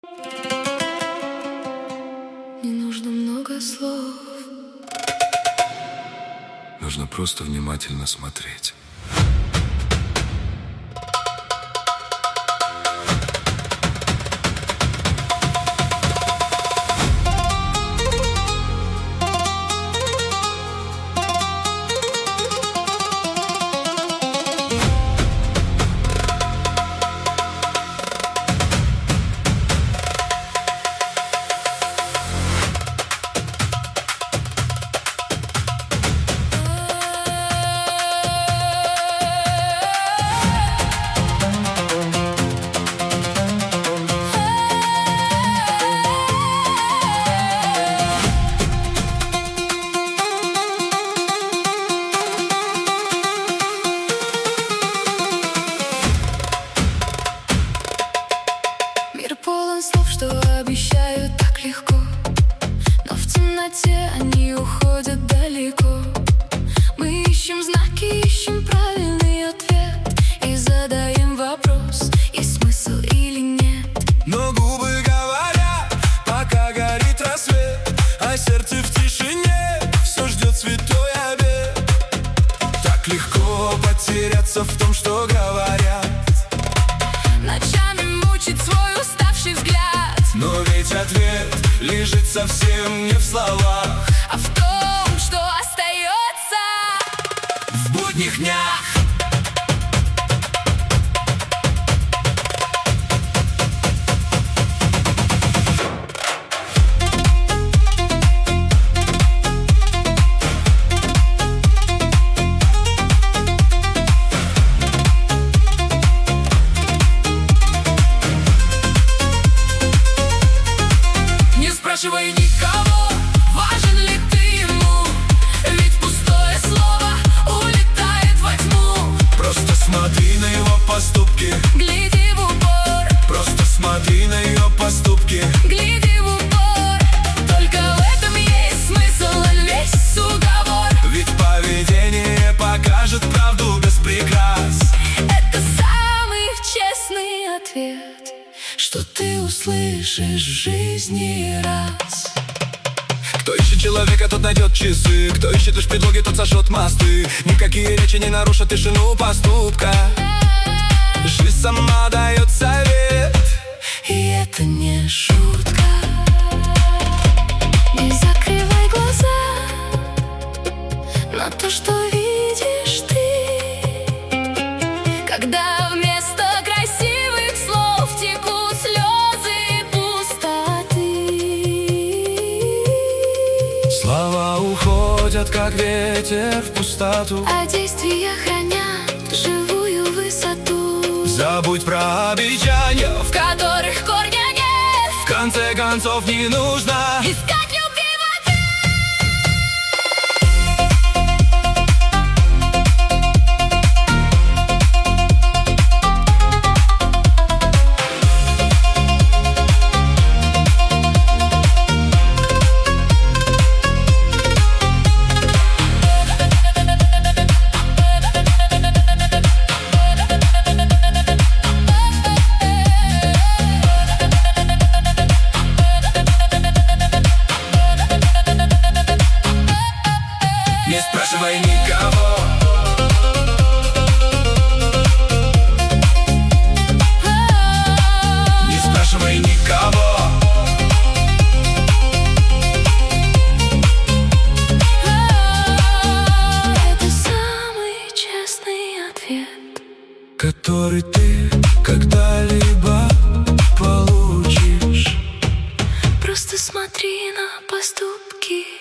Не нужно много слов. Нужно просто внимательно смотреть. Мир полон слов, что обещают так легко, но в темноте они уходят далеко. Мы ищем знаки, ищем правильный ответ и задаем вопрос, есть смысл или нет. Но губы говорят, пока горит рассвет, а сердце в тишине все ждет святой обет. Так легко потеряться в том, что говорят, Ночами мучить свой уставший взгляд. но ведь ответ лежит совсем не в словах, А в том, что остается в будних днях. Не спрашивай никого, важен ли ты ему, ведь пустое слово улетает во тьму. Просто смотри на его поступки, Гляди в упор, просто смотри на ее поступки. гляди в упор. Только в этом есть смысл, весь уговор. Ведь поведение покажет правду без прикрас. Это самый честный ответ, что ты услышишь в жизни раз. Кто ищет человека, тот найдет часы. Кто ищет лишь предлоги, тот сожжет мосты. Никакие речи не нарушат тишину поступка. Жизнь сама дает совет, И это не шутка. Не закрывай глаза на то, что видишь ты, когда вместо красивых слов текут слезы пустоты. слова уходят, как ветер в пустоту. А действия хранят живую высоту, Забудь про обещания, в которых корня нет. в конце концов не нужно Искать любви в ответ. Не спрашивай никого, не спрашивай никого. Это самый честный ответ, Который ты когда-либо получишь. просто смотри на поступки.